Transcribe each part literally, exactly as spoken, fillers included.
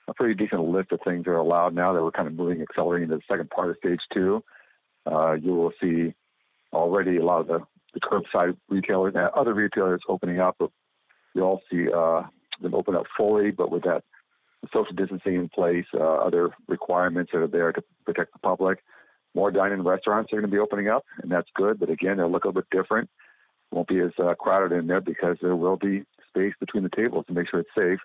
a pretty decent list of things that are allowed now that we're kind of moving, accelerating to the second part of stage two. Uh, you will see already a lot of the, the curbside retailers and other retailers opening up. But you all see uh, them open up fully, but with that social distancing in place, uh, other requirements that are there to protect the public. More dine-in restaurants are going to be opening up, and that's good. But again, they'll look a little bit different. Won't be as uh, crowded in there because there will be space between the tables to make sure it's safe.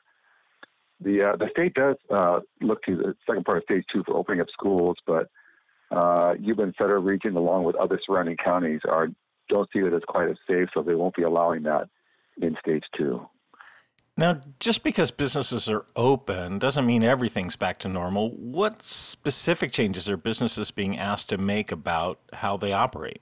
The uh, the state does uh, look to the second part of stage two for opening up schools, but uh, Yuba and Federal Region, along with other surrounding counties, are don't see it as quite as safe, so they won't be allowing that in stage two. Now, just because businesses are open doesn't mean everything's back to normal. What specific changes are businesses being asked to make about how they operate?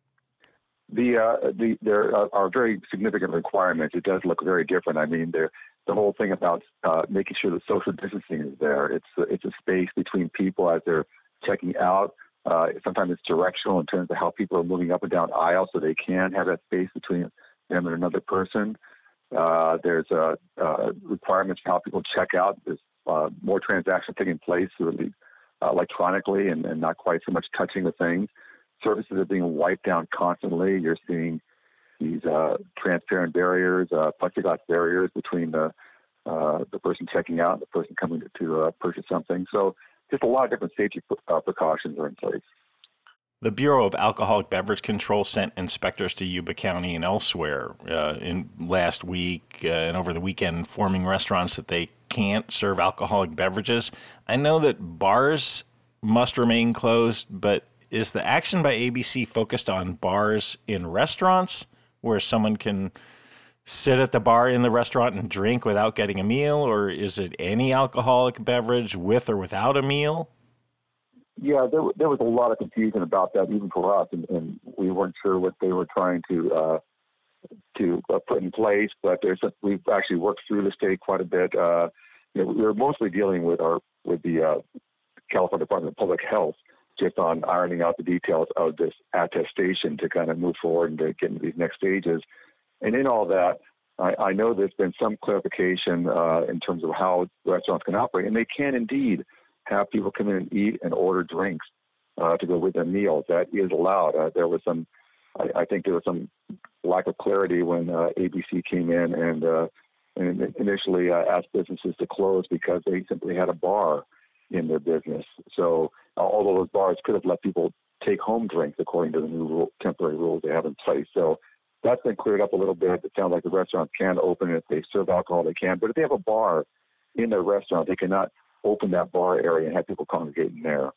The, uh, the there are, are very significant requirements. It does look very different. I mean, there the whole thing about uh, making sure the social distancing is there. It's it's a space between people as they're checking out. Uh, sometimes it's directional in terms of how people are moving up and down aisles, so they can have that space between them and another person. Uh, there's uh, uh, requirements for how people check out. There's uh, more transactions taking place through the, uh, electronically and, and not quite so much touching of things. Services are being wiped down constantly. You're seeing these uh, transparent barriers, uh, plexiglass barriers between the uh, the person checking out and the person coming to, to uh, purchase something. So just a lot of different safety uh, precautions are in place. The Bureau of Alcoholic Beverage Control sent inspectors to Yuba County and elsewhere uh, in last week uh, and over the weekend, informing restaurants that they can't serve alcoholic beverages. I know that bars must remain closed, but is the action by A B C focused on bars in restaurants where someone can sit at the bar in the restaurant and drink without getting a meal, or is it any alcoholic beverage with or without a meal? Yeah, there, there was a lot of confusion about that, even for us, and, and we weren't sure what they were trying to uh, to uh, put in place. But there's a, we've actually worked through the state quite a bit. Uh, you know, we were mostly dealing with our with the uh, California Department of Public Health, just on ironing out the details of this attestation to kind of move forward and to get into these next stages. And in all that, I, I know there's been some clarification uh, in terms of how restaurants can operate, and they can indeed have people come in and eat and order drinks uh, to go with their meals. That is allowed. Uh, there was some, I, I think there was some lack of clarity when uh, A B C came in and, uh, and initially uh, asked businesses to close because they simply had a bar in their business. So uh, although those bars could have let people take home drinks according to the new rule, temporary rules they have in place. So that's been cleared up a little bit. It sounds like the restaurants can open. If they serve alcohol, they can. But if they have a bar in their restaurant, they cannot open that bar area and have people congregating there.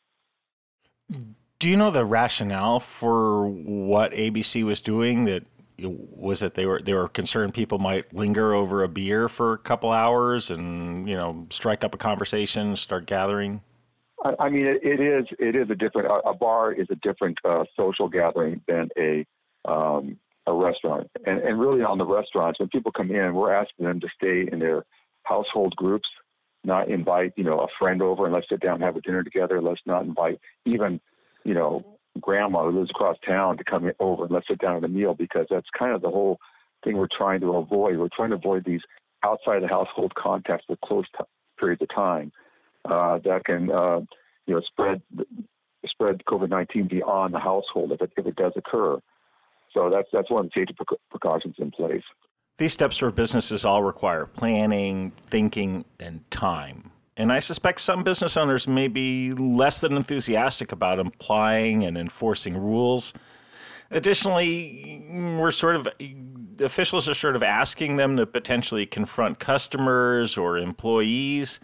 Do you know the rationale for what A B C was doing? That was that they were they were concerned people might linger over a beer for a couple hours and, you know, strike up a conversation, start gathering? I, I mean, it, it is it is a different a, a bar is a different uh, social gathering than a um, a restaurant. And, and really on the restaurants, when people come in, we're asking them to stay in their household groups, not invite, you know, a friend over and let's sit down and have a dinner together. Let's not invite even, you know, grandma who lives across town to come in over and let's sit down at a meal, because that's kind of the whole thing we're trying to avoid. We're trying to avoid these outside the household contacts for close t- periods of time uh, that can, uh, you know, spread spread COVID nineteen beyond the household if it, if it does occur. So that's that's one of the safety precautions in place. These steps for businesses all require planning, thinking, and time. And I suspect some business owners may be less than enthusiastic about applying and enforcing rules. Additionally, we're sort of officials are sort of asking them to potentially confront customers or employees.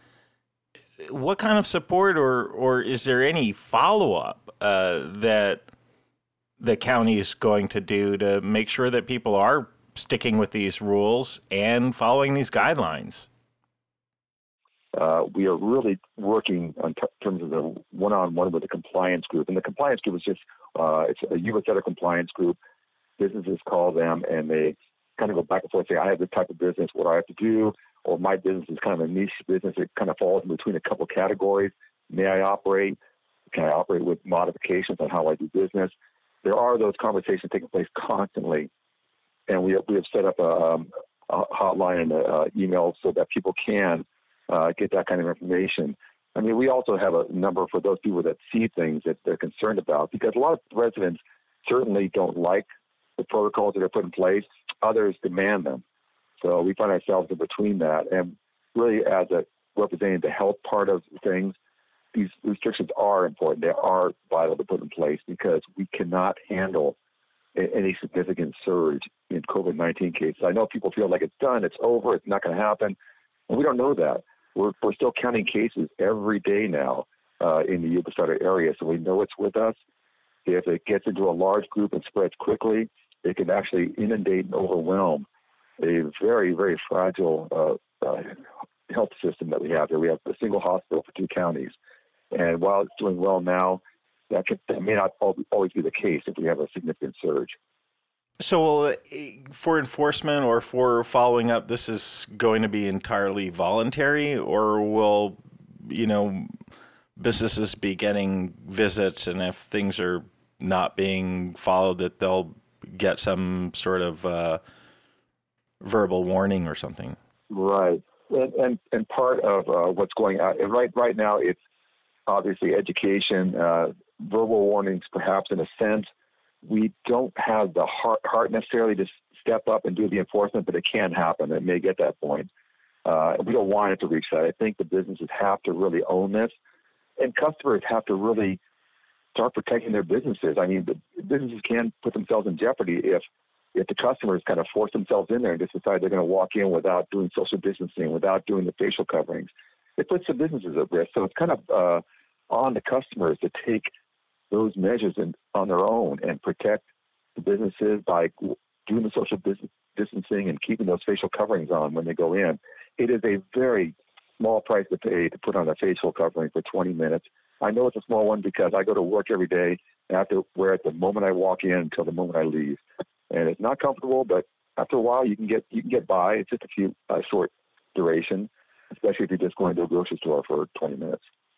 What kind of support, or or is there any follow-up uh, that the county is going to do to make sure that people are sticking with these rules and following these guidelines? Uh, we are really working on t- terms of the one-on-one with the compliance group. And the compliance group is just, uh, it's a U S Federal compliance group. Businesses call them and they kind of go back and forth, say, I have this type of business, what do I have to do? Or my business is kind of a niche business. It kind of falls in between a couple categories. May I operate? Can I operate with modifications on how I do business? There are those conversations taking place constantly. And we have, we have set up a, um, a hotline and an email so that people can uh, get that kind of information. I mean, we also have a number for those people that see things that they're concerned about, because a lot of residents certainly don't like the protocols that are put in place. Others demand them. So we find ourselves in between that. And really, as a representing the health part of things, these restrictions are important. They are vital to put in place, because we cannot handle any significant surge in COVID nineteen cases. I know people feel like it's done, it's over, it's not going to happen. And we don't know that. We're, we're still counting cases every day now uh, in the Yuba Sutter area, so we know it's with us. If it gets into a large group and spreads quickly, it can actually inundate and overwhelm a very, very fragile uh, uh, health system that we have here. We have a single hospital for two counties. And while it's doing well now, that, can, that may not always be the case if we have a significant surge. So uh, for enforcement or for following up, this is going to be entirely voluntary, or will, you know, businesses be getting visits, and if things are not being followed, that they'll get some sort of uh, verbal warning or something? Right. And, and, and part of uh, what's going on, and right, right now it's obviously education, uh, verbal warnings perhaps in a sense. We don't have the heart, heart necessarily to step up and do the enforcement, but it can happen. It may get that point. Uh, we don't want it to reach that. I think the businesses have to really own this, and customers have to really start protecting their businesses. I mean, the businesses can put themselves in jeopardy if if the customers kind of force themselves in there and just decide they're going to walk in without doing social distancing, without doing the facial coverings. It puts the businesses at risk. So it's kind of uh, on the customers to take those measures in, on their own and protect the businesses by doing the social dis- distancing and keeping those facial coverings on when they go in. It is a very small price to pay to put on a facial covering for twenty minutes. I know it's a small one because I go to work every day and I have to wear it the moment I walk in until the moment I leave. And it's not comfortable, but after a while you can get you can get by. It's just a few uh, short duration, especially if you're just going to a grocery store for twenty minutes.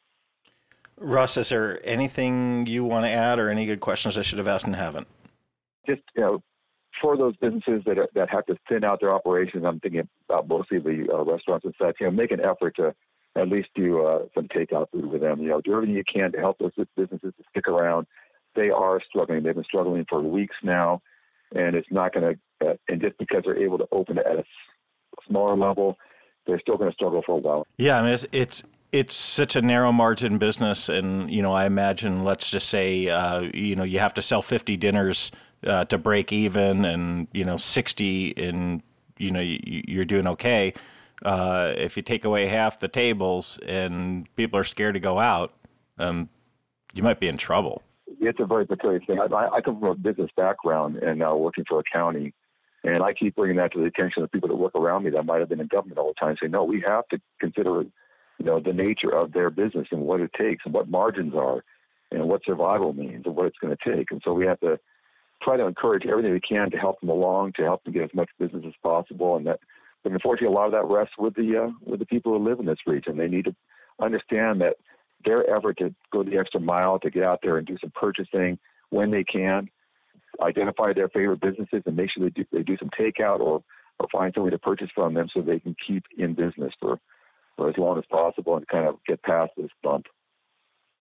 Russ, is there anything you want to add, or any good questions I should have asked and haven't? Just, you know, for those businesses that are, that have to thin out their operations, I'm thinking about mostly the uh, restaurants and such, you know, make an effort to at least do uh, some takeout food with them. You know, do everything you can to help those businesses to stick around. They are struggling. They've been struggling for weeks now, and it's not going to, uh, and just because they're able to open it at a smaller level, they're still going to struggle for a while. Yeah, I mean, it's, it's It's such a narrow margin business, and you know, I imagine, let's just say, uh, you know, you have to sell fifty dinners uh, to break even, and you know, sixty, and you know, you're doing okay. Uh, if you take away half the tables, and people are scared to go out, um, you might be in trouble. It's a very peculiar thing. I, I come from a business background, and now working for a county, and I keep bringing that to the attention of people that work around me that might have been in government all the time. Say, no, we have to consider it. You know, the nature of their business and what it takes and what margins are and what survival means and what it's going to take. And so we have to try to encourage everything we can to help them along, to help them get as much business as possible. And that, but unfortunately, a lot of that rests with the uh, with the people who live in this region. They need to understand that their effort to go the extra mile to get out there and do some purchasing when they can, identify their favorite businesses and make sure they do, they do some takeout or, or find somebody to purchase from them so they can keep in business for for as long as possible and kind of get past this bump.